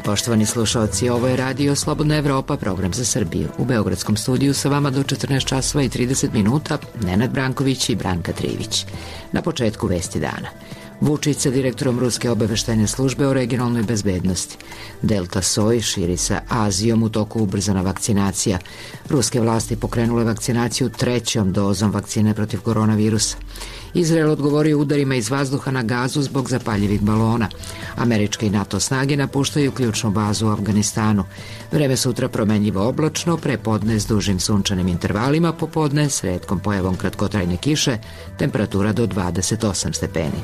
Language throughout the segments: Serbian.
poštovani slušalci, ovo je Radio Slobodna Evropa, program za Srbiju. U Beogradskom studiju sa vama do 14 časova i 30 minuta Nenad Branković i Branka Trivić. Na početku vesti dana. Vučić sa direktorom Ruske obaveštajne službe o regionalnoj bezbednosti. Delta soj širi sa Azijom, u toku ubrzana vakcinacija. Ruske vlasti pokrenule vakcinaciju 3. dozom vakcine protiv koronavirusa. Izrael odgovorio udarima iz vazduha na Gazu zbog zapaljivih balona. Američke i NATO snage napuštaju ključnu bazu u Afganistanu. Vreme sutra promenljivo oblačno, prepodne s dužim sunčanim intervalima, popodne s retkom pojavom kratkotrajne kiše, temperatura do 28 stepeni.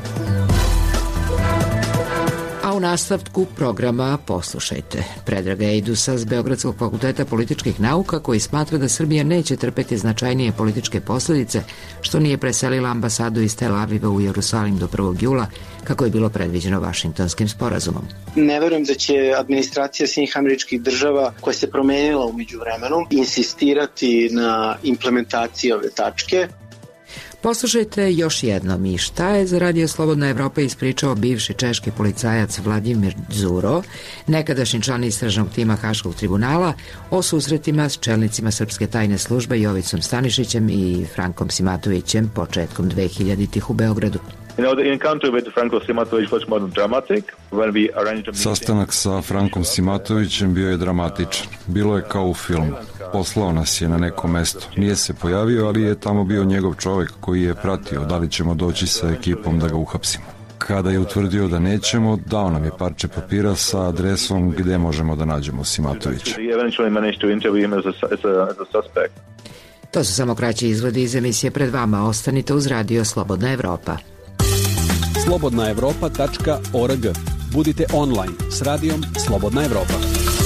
A u nastavku programa poslušajte Predraga Eidusa s Beogradskog fakulteta političkih nauka, koji smatra da Srbija neće trpeti značajnije političke posljedice što nije preselila ambasadu iz Tel Aviva u Jerusalim do 1. jula, kako je bilo predviđeno Vašingtonskim sporazumom. Ne verujem da će administracija Sjedinjenih Američkih Država, koja se promenila u međuvremenu, insistirati na implementaciji ove tačke. Poslušajte još jednom i šta je za Radio Slobodna Evropa ispričao bivši češki policajac Vladimir Dzuro, nekadašnji član istražnog tima Haškog tribunala, o susretima s čelnicima Srpske tajne službe Jovicom Stanišićem i Frankom Simatovićem početkom 2000-ih u Beogradu. Sastanak sa Frankom Simatovićem bio je dramatičan. Bilo je kao u filmu. Poslao nas je na neko mesto. Nije se pojavio, ali je tamo bio njegov čovjek koji je pratio da li ćemo doći sa ekipom da ga uhapsimo. Kada je utvrdio da nećemo, dao nam je parče papira sa adresom gde možemo da nađemo Simatovića. To su samo kraći izvodi iz emisije Pred vama. Ostanite uz Radio Slobodna Evropa. slobodnaevropa.org. Budite online s radijom Slobodna Evropa.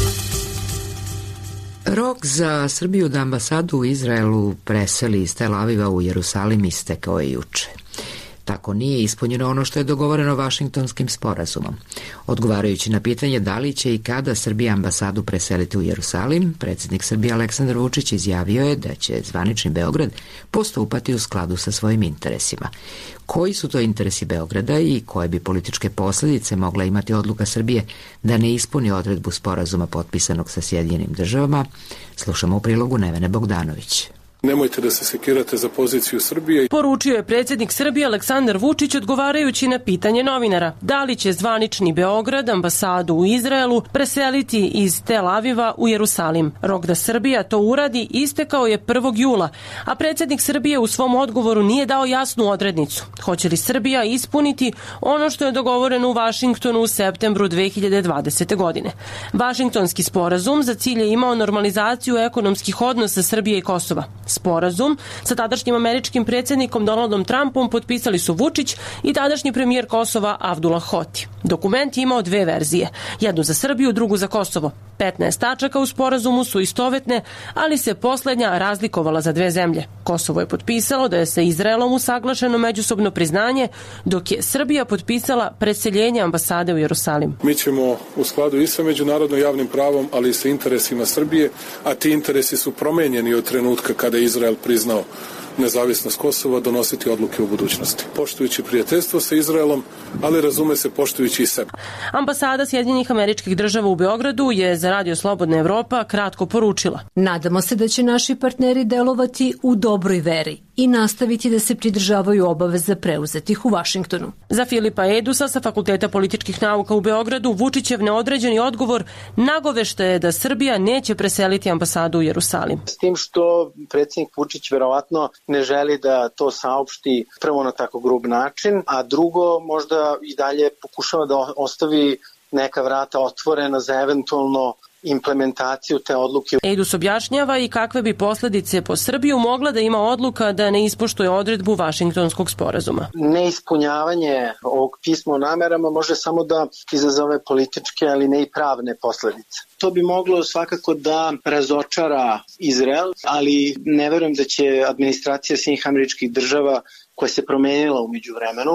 Rok za Srbiju da ambasadu u Izraelu preseli iz Tel Aviva u Jerusalim istekao je juče. Tako nije ispunjeno ono što je dogovoreno Vašingtonskim sporazumom. Odgovarajući na pitanje da li će i kada Srbija ambasadu preseliti u Jerusalim, predsjednik Srbije Aleksandar Vučić izjavio je da će zvanični Beograd postupati u skladu sa svojim interesima. Koji su to interesi Beograda i koje bi političke posljedice mogla imati odluka Srbije da ne ispuni odredbu sporazuma potpisanog sa Sjedinjenim Državama, slušamo u prilogu Nevene Bogdanović. Nemojte da se sekirate za poziciju Srbije. Poručio je predsjednik Srbije Aleksandar Vučić odgovarajući na pitanje novinara. Da li će zvanični Beograd ambasadu u Izraelu preseliti iz Tel Aviva u Jerusalim? Rok da Srbija to uradi istekao je 1. jula, a predsjednik Srbije u svom odgovoru nije dao jasnu odrednicu. Hoće li Srbija ispuniti ono što je dogovoreno u Vašingtonu u septembru 2020. godine? Vašingtonski sporazum za cilj je imao normalizaciju ekonomskih odnosa Srbije i Kosova. Sporazum sa tadašnjim američkim predsjednikom Donaldom Trumpom potpisali su Vučić i tadašnji premijer Kosova Avdullah Hoti. Dokument je imao dve verzije, jednu za Srbiju, drugu za Kosovo. 15 tačaka u sporazumu su istovetne, ali se poslednja razlikovala za dve zemlje. Kosovo je potpisalo da je sa Izraelom usaglašeno međusobno priznanje, dok je Srbija potpisala preseljenje ambasade u Jerusalim. Mi ćemo u skladu i sa međunarodno javnim pravom, ali i sa interesima Srbije, a ti interesi su promenjeni od trenutka kada je Izrael priznao nezavisnost Kosova, donositi odluke u budućnosti. Poštujući prijateljstvo sa Izraelom, ali razume se poštujući i sebe. Ambasada Sjedinjenih Američkih Država u Beogradu je za Radio Slobodna Evropa kratko poručila. Nadamo se da će naši partneri delovati u dobroj veri i nastaviti da se pridržavaju obaveza preuzetih u Vašingtonu. Za Filipa Eidusa sa Fakulteta političkih nauka u Beogradu, Vučićev neodređeni odgovor nagovešta je da Srbija neće preseliti ambasadu u Jerusalim. S tim što predsjednik Vučić verovatno ne želi da to saopšti prvo na tako grub način, a drugo možda i dalje pokušava da ostavi neka vrata otvorena za eventualno implementaciju te odluke. Eidus objašnjava i kakve bi posljedice po Srbiju mogla da ima odluka da ne ispoštuje odredbu Vašingtonskog sporazuma. Neispunjavanje ovog pisma o namerama može samo da izazove političke, ali ne i pravne posljedice. To bi moglo svakako da razočara Izrael, ali ne verujem da će administracija Sjedinjenih Američkih Država, koja se promenila u međuvremenu,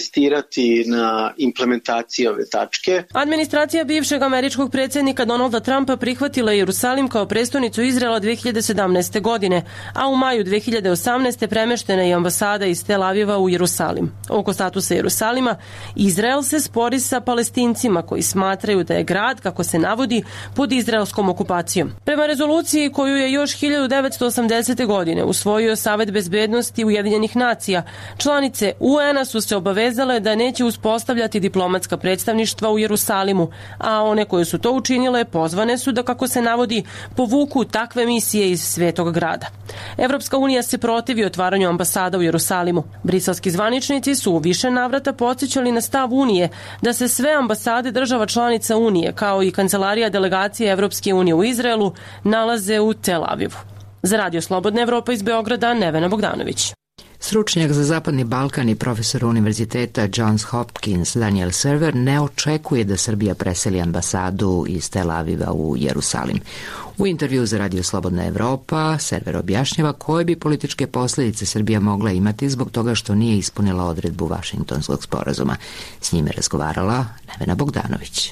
insistirati na implementaciji ove tačke. Administracija bivšeg američkog predsjednika Donalda Trumpa Trumpa prihvatila Jerusalim kao prestonicu Izraela 2017. godine, a u maju 2018. premeštena je ambasada iz Tel Aviva u Jerusalim. Oko statusa Jerusalima, Izrael se spori sa Palestincima koji smatraju da je grad, kako se navodi, pod izraelskom okupacijom. Prema rezoluciji koju je još 1980. godine usvojio Savet bezbednosti Ujedinjenih nacija, članice UN-a su se obavezale da neće uspostavljati diplomatska predstavništva u Jerusalimu, a one koje su to učinile pozvane su da, kako se navodi, povuku takve misije iz Svetog grada. Evropska unija se protivi otvaranju ambasada u Jerusalimu. Briselski zvaničnici su u više navrata podsjećali na stav Unije da se sve ambasade država članica Unije, kao i kancelarija delegacije Evropske unije u Izraelu, nalaze u Tel Avivu. Za Radio Slobodna Evropa iz Beograda, Nevena Bogdanović. Stručnjak za Zapadni Balkan i profesor Univerziteta Johns Hopkins Daniel Server ne očekuje da Srbija preseli ambasadu iz Tel Aviva u Jerusalim. U intervju za Radio Slobodna Evropa Server objašnjava koje bi političke posljedice Srbija mogla imati zbog toga što nije ispunila odredbu Vašingtonskog sporazuma. S njime razgovarala Nevena Bogdanović.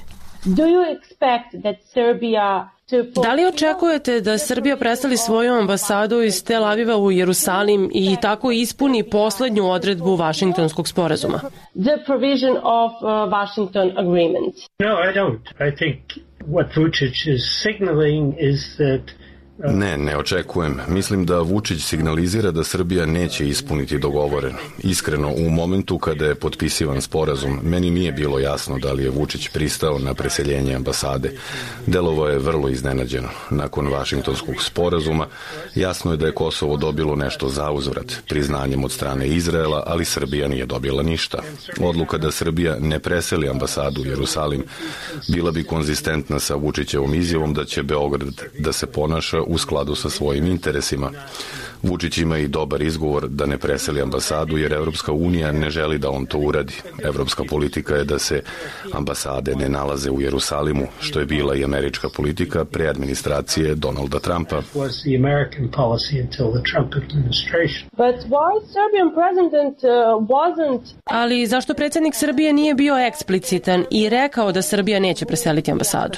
Da li očekujete da Srbija preseli svoju ambasadu iz Tel Aviva u Jerusalim i tako ispuni poslednju odredbu Vašingtonskog sporazuma? The provision of Washington agreement. No, I don't. I think what Vučić is signaling is that Ne očekujem. Mislim da Vučić signalizira da Srbija neće ispuniti dogovoreno. Iskreno, u momentu kada je potpisivan sporazum, meni nije bilo jasno da li je Vučić pristao na preseljenje ambasade. Delovao je vrlo iznenađeno. Nakon Vašingtonskog sporazuma, jasno je da je Kosovo dobilo nešto zauzvrat, priznanjem od strane Izraela, ali Srbija nije dobila ništa. Odluka da Srbija ne preseli ambasadu u Jerusalim bila bi konzistentna sa Vučićevom izjavom da će Beograd da se ponaša u skladu sa svojim interesima. Vučić ima i dobar izgovor da ne preseli ambasadu jer Evropska unija ne želi da on to uradi. Evropska politika je da se ambasade ne nalaze u Jerusalimu, što je bila i američka politika pre administracije Donalda Trumpa. Ali zašto predsjednik Srbije nije bio eksplicitan i rekao da Srbija neće preseliti ambasadu?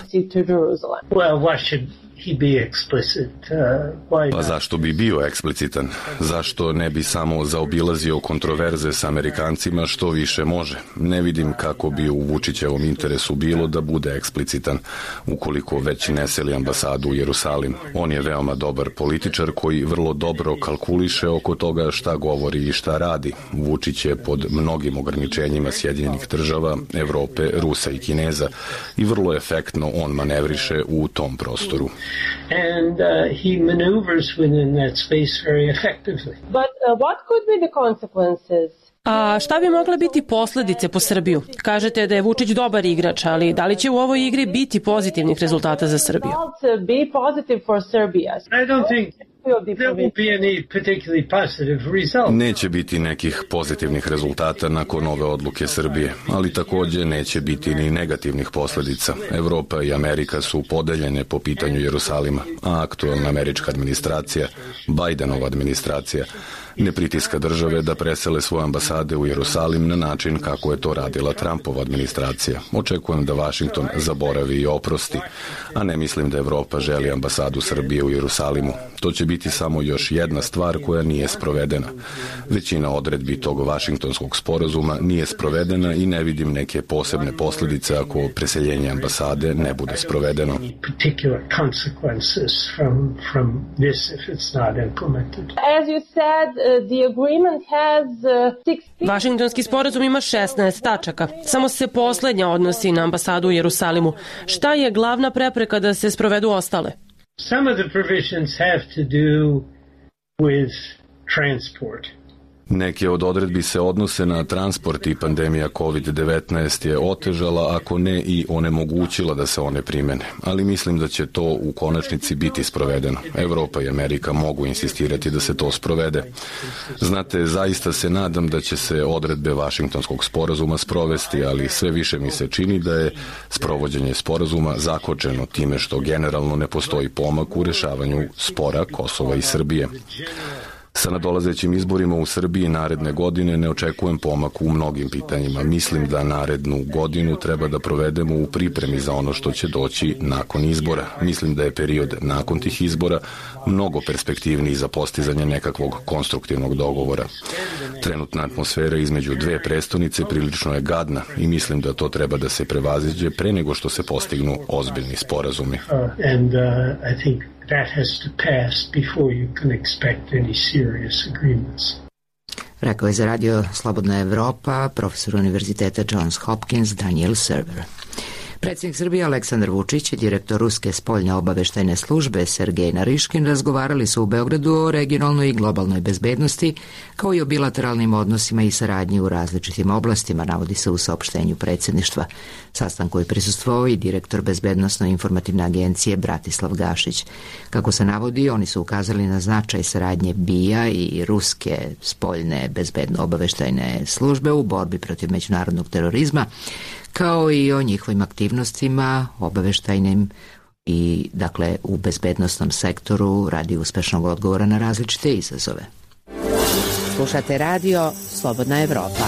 Pa zašto bi bio eksplicitan? Zašto ne bi samo zaobilazio kontroverze s Amerikancima što više može? Ne vidim kako bi u Vučićevom interesu bilo da bude eksplicitan ukoliko već ne seli ambasadu u Jerusalim. On je veoma dobar političar koji vrlo dobro kalkuliše oko toga šta govori i šta radi. Vučić je pod mnogim ograničenjima Sjedinjenih država, Evrope, Rusa i Kineza i vrlo efektno on manevriše u tom prostoru. And he maneuvers within that space very effectively. But what could be the consequences? A šta bi mogle biti posledice po Srbiju? Kažete da je Vučić dobar igrač, ali da li će u ovoj igri biti pozitivnih rezultata za Srbiju? Be positive for Serbia. I don't think there will be any particularly positive result. Neće biti nekih pozitivnih rezultata nakon ove odluke Srbije, ali takođe neće biti ni negativnih posledica. Evropa i Amerika su podeljene po pitanju Jerusalima, a aktuelna američka administracija, Bajdenova administracija, ne pritiska države da presele svoje ambasade u Jerusalim na način kako je to radila Trumpova administracija. Očekujem da Vašington zaboravi i oprosti, a ne mislim da Evropa želi ambasadu Srbije u Jerusalimu. To će biti samo još jedna stvar koja nije sprovedena. Većina odredbi tog Vašingtonskog sporazuma nije sprovedena i ne vidim neke posebne posljedice ako preseljenje ambasade ne bude sprovedeno. As you said, the agreement has 16... Vašingtonski sporazum ima 16 tačaka. Samo se poslednja odnosi na ambasadu u Jerusalimu. Šta je glavna prepreka da se sprovedu ostale? Some of the provisions have to do with transport. Neke od odredbi se odnose na transport i pandemija COVID-19 je otežala, ako ne i onemogućila da se one primene. Ali mislim da će to u konačnici biti sprovedeno. Evropa i Amerika mogu insistirati da se to sprovede. Znate, zaista se nadam da će se odredbe Vašingtonskog sporazuma sprovesti, ali sve više mi se čini da je sprovođenje sporazuma zakočeno time što generalno ne postoji pomak u rešavanju spora Kosova i Srbije. Sa nadolazećim izborima u Srbiji naredne godine ne očekujem pomak u mnogim pitanjima. Mislim da narednu godinu treba da provedemo u pripremi za ono što će doći nakon izbora. Mislim da je period nakon tih izbora mnogo perspektivniji za postizanje nekakvog konstruktivnog dogovora. Trenutna atmosfera između dve prestonice prilično je gadna i mislim da to treba da se prevaziđe pre nego što se postignu ozbiljni sporazumi. I think that has to pass before you can expect any serious agreements. Rekao je za radio Slobodna Evropa profesor Univerziteta Johns Hopkins Daniel Server. Predsjednik Srbije Aleksandar Vučić i direktor Ruske spoljne obaveštajne službe Sergej Nariškin razgovarali su u Beogradu o regionalnoj i globalnoj bezbednosti, kao i o bilateralnim odnosima i saradnji u različitim oblastima, navodi se u saopštenju predsjedništva. Sastanku je prisustvovao i direktor Bezbednosno-informativne agencije Bratislav Gašić. Kako se navodi, oni su ukazali na značaj saradnje BIA i Ruske spoljne bezbedno-obaveštajne službe u borbi protiv međunarodnog terorizma, kao i o njihovim aktivnostima obaveštajnim i, dakle, u bezbednostnom sektoru radi uspešnog odgovora na različite izazove. Slušate radio Slobodna Evropa.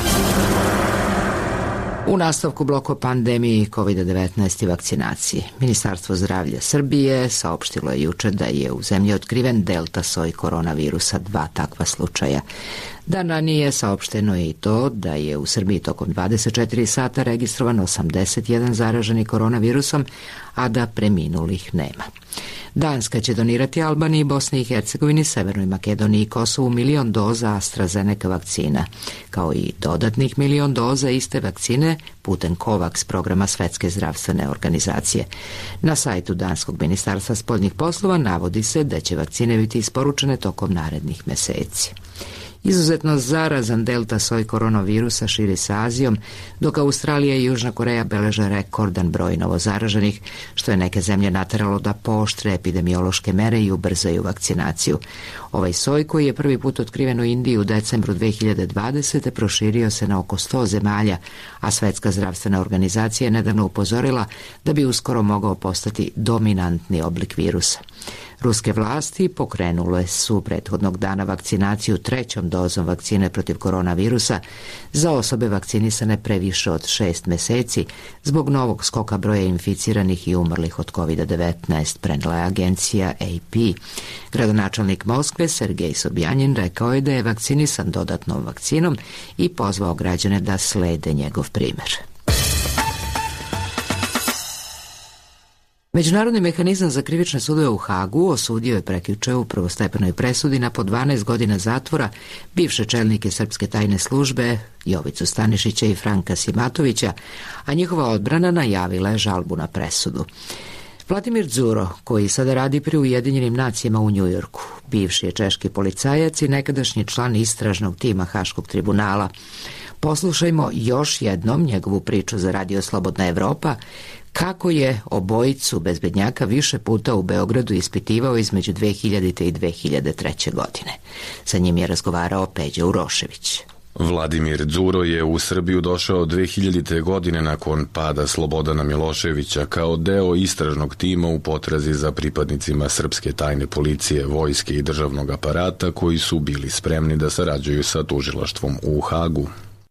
U nastavku blok o pandemiji COVID-19 i vakcinaciji. Ministarstvo zdravlja Srbije saopštilo je juče da je u zemlji otkriven delta soj koronavirusa, 2 takva slučaja. Dan ranije saopšteno je i to da je u Srbiji tokom 24 sata registrovan 81 zaraženi koronavirusom, a da preminulih nema. Danska će donirati Albaniji, Bosni i Hercegovini, Severnoj Makedoniji i Kosovu 1 milion doza AstraZeneca vakcina, kao i dodatnih 1 milion doza iste vakcine putem COVAX programa Svetske zdravstvene organizacije. Na sajtu Danskog ministarstva spoljnih poslova navodi se da će vakcine biti isporučene tokom narednih meseci. Izuzetno zarazan delta soj koronavirusa širi se Azijom, dok Australija i Južna Koreja beleže rekordan broj novozaraženih, što je neke zemlje nateralo da pooštre epidemiološke mere i ubrzaju vakcinaciju. Ovaj soj, koji je prvi put otkriven u Indiji u decembru 2020. proširio se na oko 100 zemalja, a Svetska zdravstvena organizacija je nedavno upozorila da bi uskoro mogao postati dominantni oblik virusa. Ruske vlasti pokrenule su prethodnog dana vakcinaciju 3. dozom vakcine protiv koronavirusa za osobe vakcinisane previše od 6 meseci zbog novog skoka broja inficiranih i umrlih od COVID-19, prenela je agencija AP. Gradonačelnik Moskve Sergej Sobjanin rekao je da je vakcinisan dodatnom vakcinom i pozvao građane da slede njegov primer. Međunarodni mehanizam za krivične sudove u Hagu osudio je prekjuče u prvostepenoj presudi na po 12 godina zatvora bivše čelnike Srpske tajne službe Jovicu Stanišića i Franka Simatovića, a njihova odbrana najavila je žalbu na presudu. Vladimir Dzuro, koji sada radi pri Ujedinjenim nacijama u Njujorku, bivši je češki policajac i nekadašnji član istražnog tima Haškog tribunala. Poslušajmo još jednom njegovu priču za radio Slobodna Evropa, kako je obojicu bezbednjaka više puta u Beogradu ispitivao između 2000. i 2003. godine. Sa njim je razgovarao Peđa Urošević. Vladimir Dzuro je u Srbiju došao 2000. godine nakon pada Slobodana Miloševića kao deo istražnog tima u potrazi za pripadnicima srpske tajne policije, vojske i državnog aparata koji su bili spremni da sarađuju sa tužilaštvom u Hagu.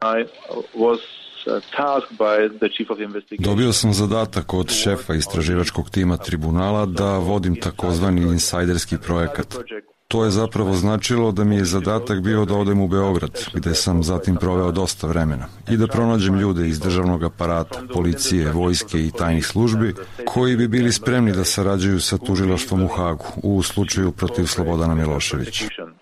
Dobio sam zadatak od šefa istraživačkog tima tribunala da vodim takozvani insajderski projekat. To je zapravo značilo da mi je zadatak bio da odem u Beograd, gde sam zatim proveo dosta vremena, i da pronađem ljude iz državnog aparata, policije, vojske i tajnih službi, koji bi bili spremni da sarađuju sa tužilaštvom u Hagu u slučaju protiv Slobodana Miloševića.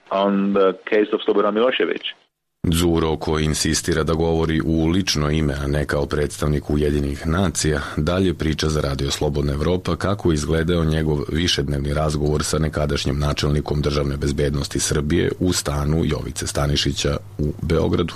Dzuro, koji insistira da govori u lično ime, a ne kao predstavnik Ujedinjenih nacija, dalje priča za radio Slobodna Evropa kako je izgledao njegov višednevni razgovor sa nekadašnjim načelnikom državne bezbednosti Srbije u stanu Jovice Stanišića u Beogradu.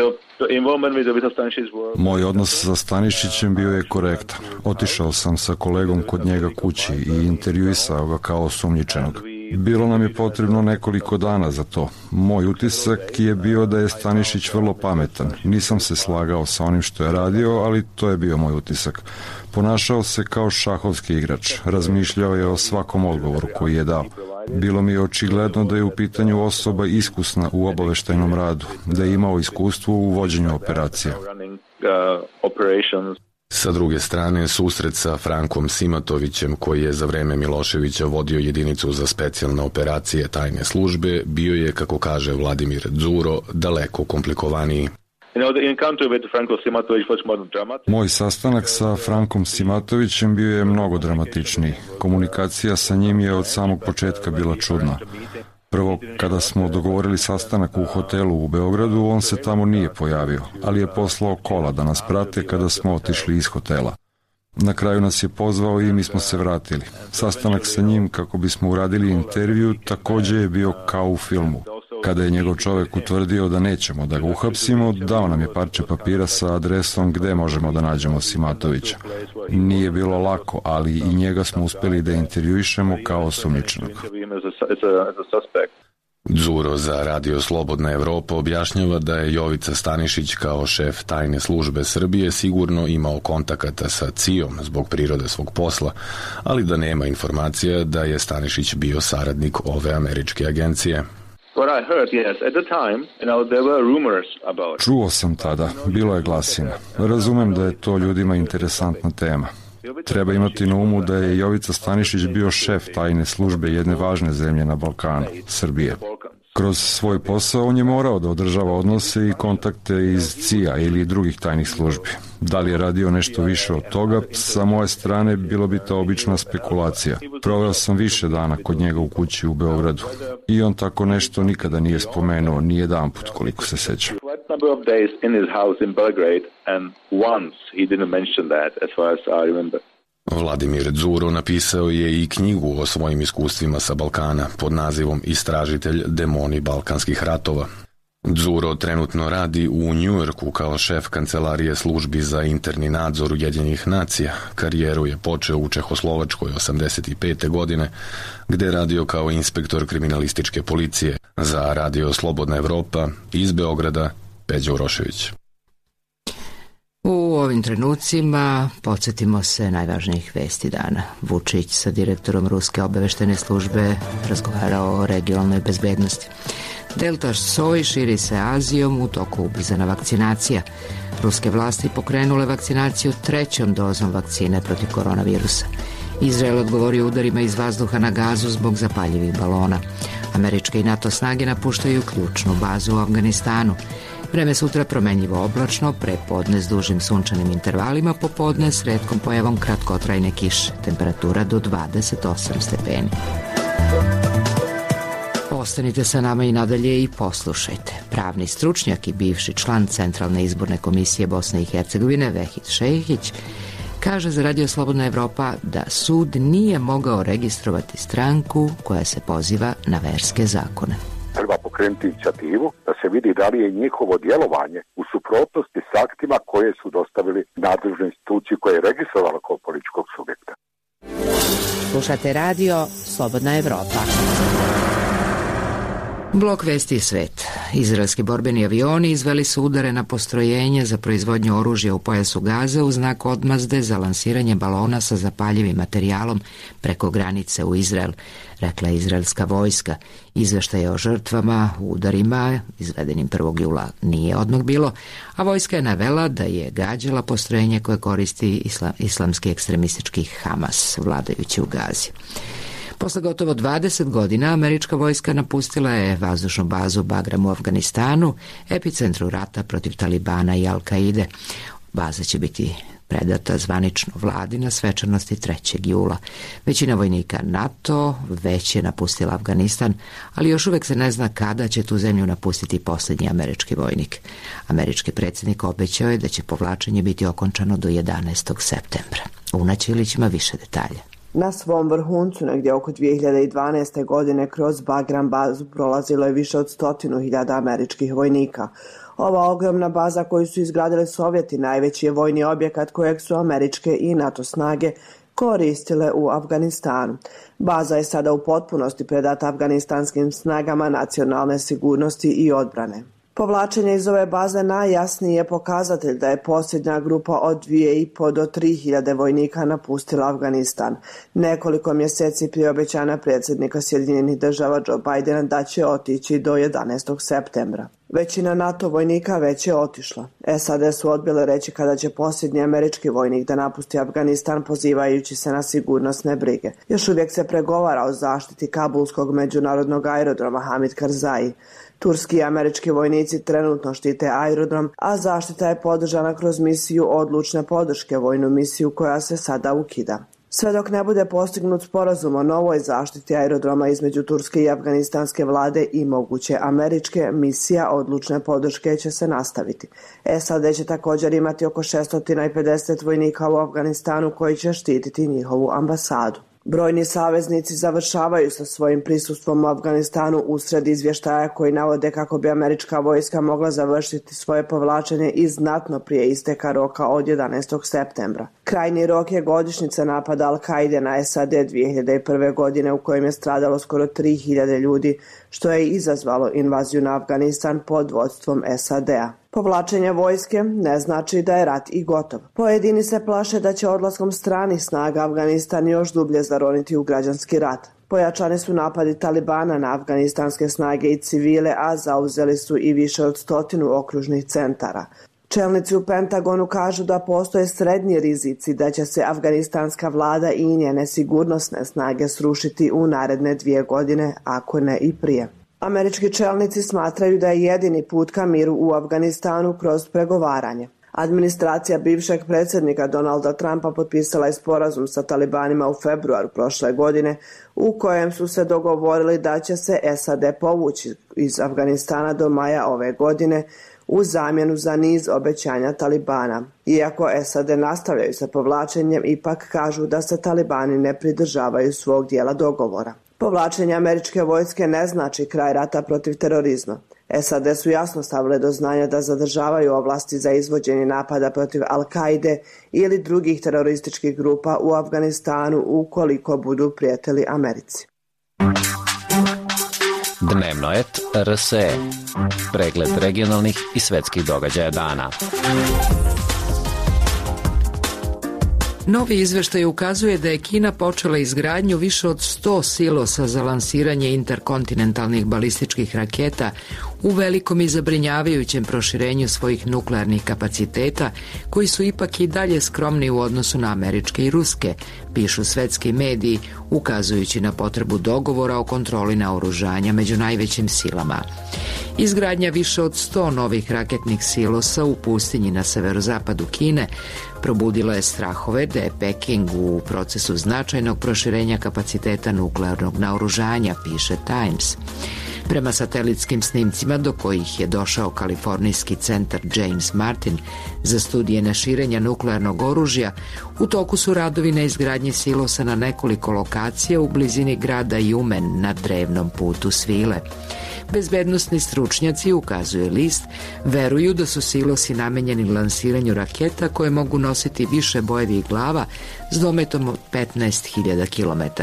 Moj odnos sa Stanišićem bio je korektan. Otišao sam sa kolegom kod njega kući i intervjuisao ga kao osumnjičenog. Bilo nam je potrebno nekoliko dana za to. Moj utisak je bio da je Stanišić vrlo pametan. Nisam se slagao sa onim što je radio, ali to je bio moj utisak. Ponašao se kao šahovski igrač. Razmišljao je o svakom odgovoru koji je dao. Bilo mi je očigledno da je u pitanju osoba iskusna u obaveštajnom radu, da je imao iskustvo u vođenju operacija. Sa druge strane, susret sa Frankom Simatovićem, koji je za vreme Miloševića vodio jedinicu za specijalne operacije tajne službe, bio je, kako kaže Vladimir Dzuro, daleko komplikovaniji. Moj sastanak sa Frankom Simatovićem bio je mnogo dramatičniji. Komunikacija sa njim je od samog početka bila čudna. Prvo, kada smo dogovorili sastanak u hotelu u Beogradu, on se tamo nije pojavio, ali je poslao kola da nas prate kada smo otišli iz hotela. Na kraju nas je pozvao i mi smo se vratili. Sastanak sa njim kako bismo uradili intervju takođe je bio kao u filmu. Kada je njegov čovek utvrdio da nećemo da ga uhapsimo, dao nam je parče papira sa adresom gde možemo da nađemo Simatovića. Nije bilo lako, ali i njega smo uspeli da intervjuišemo kao osumnjičenog. Dzuro za Radio Slobodna Evropa objašnjava da je Jovica Stanišić kao šef tajne službe Srbije sigurno imao kontakata sa CIA-om zbog prirode svog posla, ali da nema informacija da je Stanišić bio saradnik ove američke agencije. Čuo sam tada, bilo je glasina. Razumem da je to ljudima interesantna tema. Treba imati na umu da je Jovica Stanišić bio šef tajne službe jedne važne zemlje na Balkanu, Srbije. Kroz svoj posao on je morao da održava odnose i kontakte iz CIA ili drugih tajnih službi. Da li je radio nešto više od toga, sa moje strane bilo bi to obična spekulacija. Proveo sam više dana kod njega u kući u Beogradu i on tako nešto nikada nije spomenuo, ni jedan put koliko se sećam. Vladimir Dzuro napisao je i knjigu o svojim iskustvima sa Balkana pod nazivom Istražitelj demoni balkanskih ratova. Dzuro trenutno radi u Njujorku kao šef kancelarije službi za interni nadzor Ujedinjenih nacija. Karijeru je počeo u Čehoslovačkoj 1985. godine, gde je radio kao inspektor kriminalističke policije. Za Radio Slobodna Evropa iz Beograda, Peđa Urošević. U ovim trenucima podsjetimo se najvažnijih vesti dana. Vučić sa direktorom Ruske obaveštajne službe razgovarao o regionalnoj bezbednosti. Delta soj širi se Azijom, u toku ubrzana vakcinacija. Ruske vlasti pokrenule vakcinaciju 3. dozom vakcine protiv koronavirusa. Izrael odgovorio udarima iz vazduha na Gazu zbog zapaljivih balona. Američke i NATO snage napuštaju ključnu bazu u Afganistanu. Vreme sutra promenljivo oblačno, prepodne s dužim sunčanim intervalima, popodne s retkom pojavom kratkotrajne kiše. Temperatura do 28 stepeni. Ostanite sa nama i nadalje i poslušajte. Pravni stručnjak i bivši član Centralne izborne komisije Bosne i Hercegovine Vehid Šehić kaže za Radio Slobodna Evropa da sud nije mogao registrovati stranku koja se poziva na verske zakone. Treba pokrenuti inicijativu da se vidi da li je njihovo djelovanje u suprotnosti s aktima koje su dostavili nadležnoj instituciji koja je registrovala kao političkog subjekta. Slušate Radio Slobodna Evropa. Blok vesti svet. Izraelski borbeni avioni izveli su udare na postrojenje za proizvodnju oružja u pojasu Gaze u znak odmazde za lansiranje balona sa zapaljivim materijalom preko granice u Izrael, rekla je izraelska vojska. Izveštaje o žrtvama u udarima izvedenim 1. jula nije odmah bilo, a vojska je navela da je gađala postrojenje koje koristi islamski ekstremistički Hamas, vladajući u Gazi. Posle gotovo 20 godina američka vojska napustila je vazdušnu bazu Bagram u Afganistanu, epicentru rata protiv Talibana i Al-Kaide. Baza će biti predata zvanično vladi na svečanosti 3. jula. Većina vojnika NATO već je napustila Afganistan, ali još uvek se ne zna kada će tu zemlju napustiti posljednji američki vojnik. Američki predsjednik obećao je da će povlačenje biti okončano do 11. septembra. Una Ćilić ima više detalja. Na svom vrhuncu, negdje oko 2012. godine, kroz Bagram bazu prolazilo je više od 100.000 američkih vojnika. Ova ogromna baza koju su izgradili Sovjeti najveći je vojni objekat kojeg su američke i NATO snage koristile u Afganistanu. Baza je sada u potpunosti predata afganistanskim snagama nacionalne sigurnosti i odbrane. Povlačenje iz ove baze najjasniji je pokazatelj da je posljednja grupa od 2,5 do 3.000 vojnika napustila Afganistan. Nekoliko mjeseci prije obećanja predsjednika Sjedinjenih država Joe Bidena da će otići do 11. septembra. Većina NATO vojnika već je otišla. SAD su odbile reći kada će posljednji američki vojnik da napusti Afganistan pozivajući se na sigurnosne brige. Još uvijek se pregovara o zaštiti kabulskog međunarodnog aerodroma Hamid Karzai. Turski i američki vojnici trenutno štite aerodrom, a zaštita je podržana kroz misiju odlučne podrške, vojnu misiju koja se sada ukida. Sve dok ne bude postignut sporazum o novoj zaštiti aerodroma između turske i afganistanske vlade i moguće američke, misija odlučne podrške će se nastaviti. SAD će također imati oko 650 vojnika u Afganistanu koji će štititi njihovu ambasadu. Brojni saveznici završavaju sa svojim prisustvom u Afganistanu usred izvještaja koji navode kako bi američka vojska mogla završiti svoje povlačenje i znatno prije isteka roka od 11. septembra. Krajnji rok je godišnjica napada Al-Kaide na SAD 2001. godine u kojem je stradalo skoro 3.000 ljudi, što je izazvalo invaziju na Afganistan pod vodstvom SAD-a. Povlačenje vojske ne znači da je rat i gotov. Pojedini se plaše da će odlaskom stranih snaga Afganistan još dublje zaroniti u građanski rat. Pojačani su napadi Talibana na afganistanske snage i civile, a zauzeli su i više od 100 okružnih centara. Čelnici u Pentagonu kažu da postoje srednji rizici da će se afganistanska vlada i njene sigurnosne snage srušiti u naredne 2 godine, ako ne i prije. Američki čelnici smatraju da je jedini put ka miru u Afganistanu kroz pregovaranje. Administracija bivšeg predsjednika Donalda Trumpa potpisala je sporazum sa talibanima u februaru prošle godine u kojem su se dogovorili da će se SAD povući iz Afganistana do maja ove godine u zamjenu za niz obećanja Talibana. Iako SAD nastavljaju sa povlačenjem, ipak kažu da se Talibani ne pridržavaju svog dijela dogovora. Povlačenje američke vojske ne znači kraj rata protiv terorizma. SAD su jasno stavile do znanja da zadržavaju ovlasti za izvođenje napada protiv Al-Kaide ili drugih terorističkih grupa u Afganistanu ukoliko budu prijeteli Americi. Dnevno et RSE. Pregled regionalnih i svetskih događaja dana. Novi izveštaj ukazuje da je Kina počela izgradnju više od 100 silosa za lansiranje interkontinentalnih balističkih raketa u velikom i zabrinjavajućem proširenju svojih nuklearnih kapaciteta, koji su ipak i dalje skromni u odnosu na američke i ruske, pišu svetski mediji, ukazujući na potrebu dogovora o kontroli naoružanja među najvećim silama. Izgradnja više od 100 novih raketnih silosa u pustinji na severozapadu Kine probudila je strahove da je Peking u procesu značajnog proširenja kapaciteta nuklearnog naoružanja, piše Times. Prema satelitskim snimcima do kojih je došao kalifornijski centar James Martin za studije neširenja nuklearnog oružja, u toku su radovi na izgradnji silosa na nekoliko lokacija u blizini grada Jumen na drevnom putu svile. Bezbednosni stručnjaci, ukazuje list, veruju da su silosi namenjeni lansiranju raketa koje mogu nositi više bojevih glava s dometom od 15.000 km.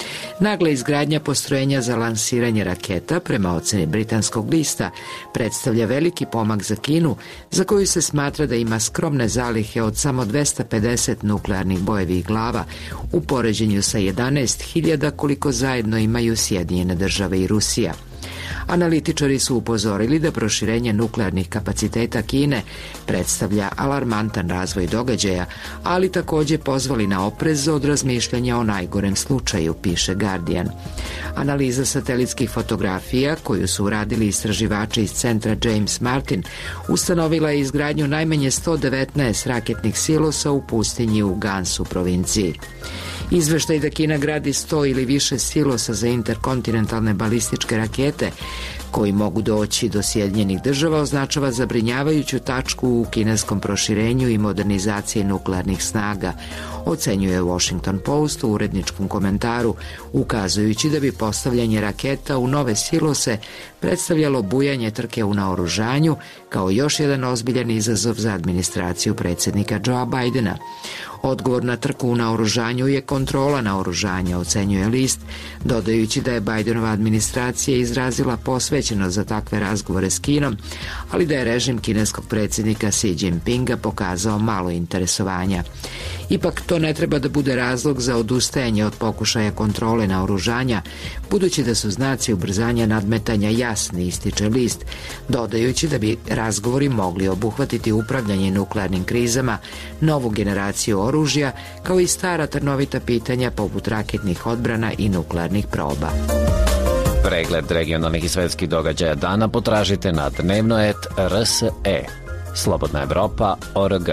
Nagla izgradnja postrojenja za lansiranje raketa, prema oceni britanskog lista, predstavlja veliki pomak za Kinu, za koju se smatra da ima skromne zalihe od samo 250 nuklearnih bojevih glava u poređenju sa 11.000 koliko zajedno imaju Sjedinjene države i Rusija. Analitičari su upozorili da proširenje nuklearnih kapaciteta Kine predstavlja alarmantan razvoj događaja, ali također pozvali na oprez od razmišljanja o najgorem slučaju, piše Guardian. Analiza satelitskih fotografija, koju su uradili istraživači iz centra James Martin, ustanovila je izgradnju najmanje 119 raketnih silosa u pustinji u Gansu provinciji. Izveštaj da Kina gradi 100 ili više silosa za interkontinentalne balističke rakete koji mogu doći do Sjedinjenih država označava zabrinjavajuću tačku u kineskom proširenju i modernizaciji nuklearnih snaga, ocenjuje Washington Post u uredničkom komentaru, ukazujući da bi postavljanje raketa u nove silose predstavljalo bujanje trke u naoružanju kao još jedan ozbiljan izazov za administraciju predsjednika Joea Bidena. Odgovor na trku u naoružanju je kontrola naoružanja, ocenjuje list, dodajući da je Bidenova administracija izrazila posvećenost za takve razgovore s Kinom, ali da je režim kineskog predsjednika Xi Jinpinga pokazao malo interesovanja. Ipak to ne treba da bude razlog za odustajanje od pokušaja kontrole naoružanja, budući da su znaci ubrzanja nadmetanja jasni, ističe list, dodajući da bi razgovori mogli obuhvatiti upravljanje nuklearnim krizama, novu generaciju oružja, kao i stara trnovita pitanja poput raketnih odbrana i nuklearnih proba. Pregled regionalnih i svetskih događaja dana potražite na dnevnoet.rse. Slobodna Evropa.org.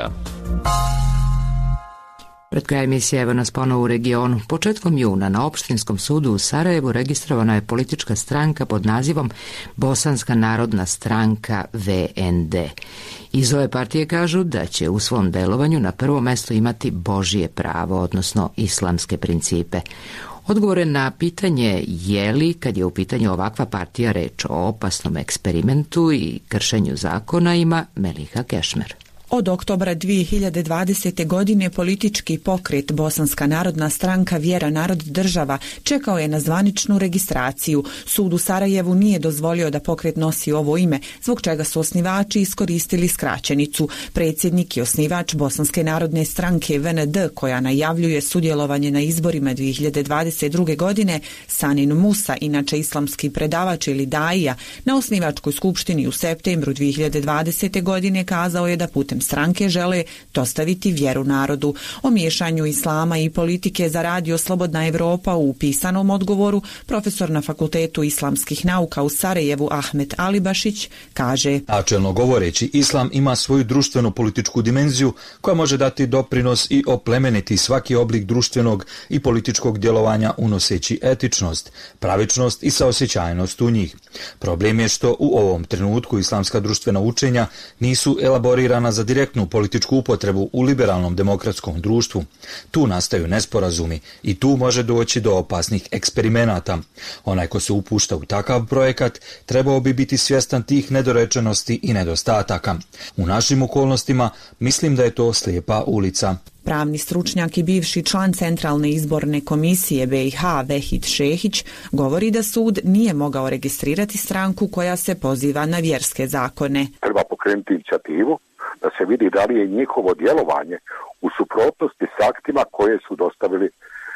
Pred kraj emisije evo nas ponovo u regionu. Početkom juna na Opštinskom sudu u Sarajevu registrovana je politička stranka pod nazivom Bosanska narodna stranka VND. Iz ove partije kažu da će u svom delovanju na prvo mesto imati Božije pravo, odnosno islamske principe. Odgovore na pitanje je li, kad je u pitanju ovakva partija, reč o opasnom eksperimentu i kršenju zakona, ima Meliha Kešmer. Od oktobra 2020. godine politički pokret Bosanska narodna stranka Vjera narod država čekao je na zvaničnu registraciju. Sud u Sarajevu nije dozvolio da pokret nosi ovo ime, zbog čega su osnivači iskoristili skraćenicu. Predsjednik i osnivač Bosanske narodne stranke VND, koja najavljuje sudjelovanje na izborima 2022. godine, Sanin Musa, inače islamski predavač ili daija, na osnivačkoj skupštini u septembru 2020. godine kazao je da putem stranke žele dostaviti vjeru narodu. O miješanju islama i politike za radio Slobodna Evropa u pisanom odgovoru profesor na Fakultetu islamskih nauka u Sarajevu Ahmet Alibašić kaže: Načelno govoreći, islam ima svoju društveno-političku dimenziju koja može dati doprinos i oplemeniti svaki oblik društvenog i političkog djelovanja unoseći etičnost, pravičnost i saosjećajnost u njih. Problem je što u ovom trenutku islamska društvena učenja nisu elaborirana za direktnu političku upotrebu u liberalnom demokratskom društvu. Tu nastaju nesporazumi i tu može doći do opasnih eksperimenata. Onaj ko se upušta u takav projekat trebao bi biti svjestan tih nedorečenosti i nedostataka. U našim okolnostima mislim da je to slijepa ulica. Pravni stručnjak i bivši član Centralne izborne komisije BiH Vehid Šehić govori da sud nije mogao registrirati stranku koja se poziva na vjerske zakone. Treba pokrenuti inicijativu da se vidi da li je njihovo djelovanje u suprotnosti s aktima koje su dostavili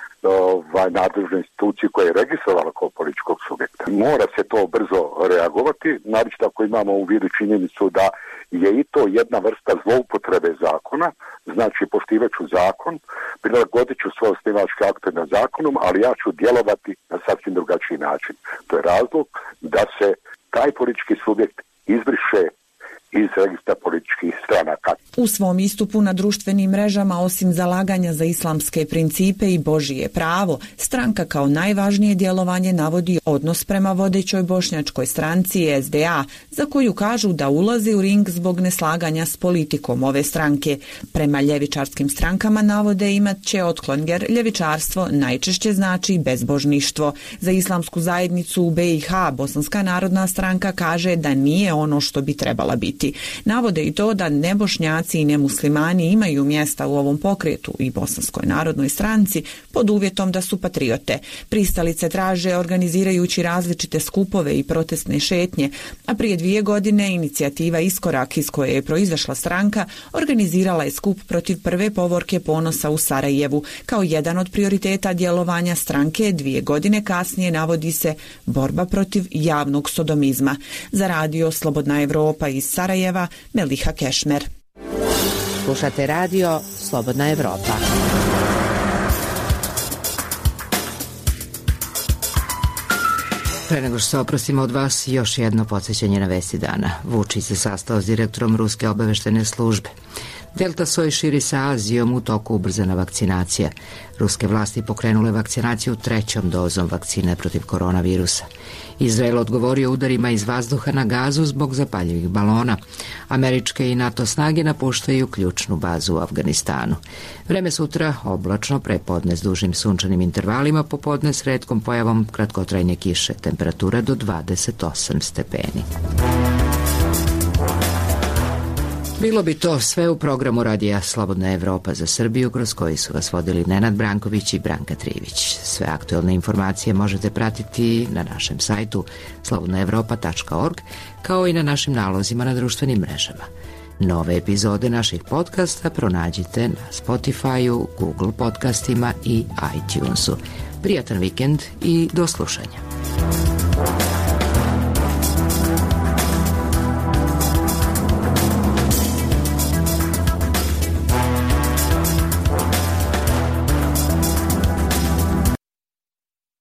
nadležne institucije koje je registrovala kao političkog subjekta. Mora se to brzo reagovati, naročito ako imamo u vidu činjenicu da je i to jedna vrsta zloupotrebe zakona, znači poštivat ću zakon, prilagodit ću svoje osnivačke akte na zakonom, ali ja ću djelovati na sasvim drugačiji način. To je razlog da se taj politički subjekt izbriše iz registra političkih stranaka. U svom istupu na društvenim mrežama, osim zalaganja za islamske principe i Božije pravo, stranka kao najvažnije djelovanje navodi odnos prema vodećoj bošnjačkoj stranci SDA, za koju kažu da ulazi u ring zbog neslaganja s politikom ove stranke. Prema ljevičarskim strankama navode imat će otklon, jer ljevičarstvo najčešće znači bezbožništvo. Za islamsku zajednicu u BiH Bosanska narodna stranka kaže da nije ono što bi trebala biti. Navode i to da nebošnjaci i nemuslimani imaju mjesta u ovom pokretu i Bosanskoj narodnoj stranci pod uvjetom da su patriote. Pristalice traže organizirajući različite skupove i protestne šetnje, a prije 2 godine inicijativa Iskorak, iz koje je proizašla stranka, organizirala je skup protiv prve povorke ponosa u Sarajevu. Kao jedan od prioriteta djelovanja stranke 2 godine kasnije navodi se borba protiv javnog sodomizma. Za radio Slobodna Evropa iz Sarajeva, Meliha Kešmer. Slušate radio Slobodna Evropa. Pre nego što se oprostimo od vas, još jedno podsjećanje na vesti dana. Vučić se sastao s direktorom Ruske obaveštene službe. Delta soj širi se Azijom, u toku ubrzana vakcinacija. Ruske vlasti pokrenule vakcinaciju 3. dozom vakcine protiv koronavirusa. Izrael odgovorio udarima iz vazduha na Gazu zbog zapaljivih balona. Američke i NATO snage napuštaju ključnu bazu u Afganistanu. Vreme sutra oblačno, prepodne s dužim sunčanim intervalima, popodne s retkom pojavom kratkotrajne kiše. Temperatura do 28 stepeni. Bilo bi to sve u programu radija Slobodna Evropa za Srbiju, kroz koji su vas vodili Nenad Branković i Branka Trivić. Sve aktuelne informacije možete pratiti na našem sajtu slobodnaevropa.org, kao i na našim nalozima na društvenim mrežama. Nove epizode naših podcasta pronađite na Spotify-u, Google podcastima i iTunesu. Prijatan vikend i do slušanja.